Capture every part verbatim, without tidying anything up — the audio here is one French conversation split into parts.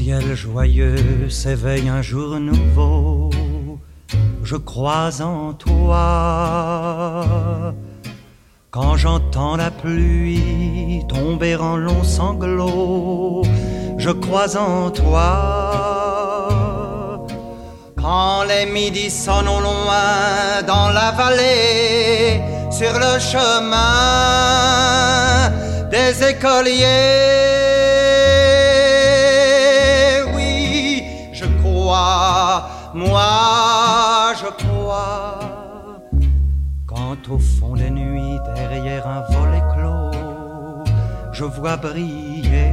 ciel joyeux s'éveille un jour nouveau, je crois en toi. Quand j'entends la pluie tomber en longs sanglots, je crois en toi. Quand les midis sonnent au loin dans la vallée, sur le chemin des écoliers, oui, je crois, moi je crois. Quand au fond des nuits, derrière un volet clos, je vois briller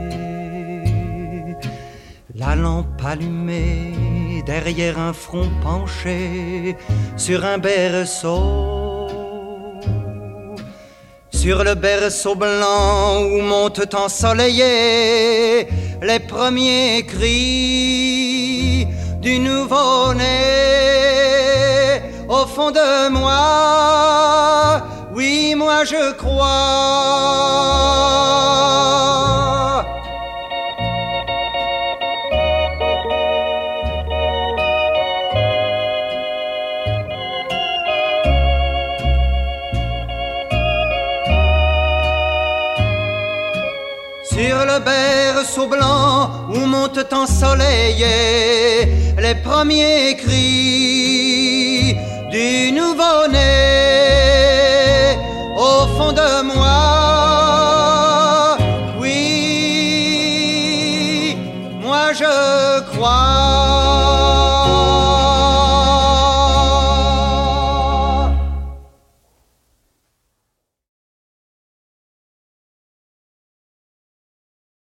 la lampe allumée derrière un front penché sur un berceau. Sur le berceau blanc où montent ensoleillés les premiers cris du nouveau-né. Au fond de moi, oui, moi je crois. Sur le berceau blanc où montent ensoleillés les premiers cris du nouveau-né.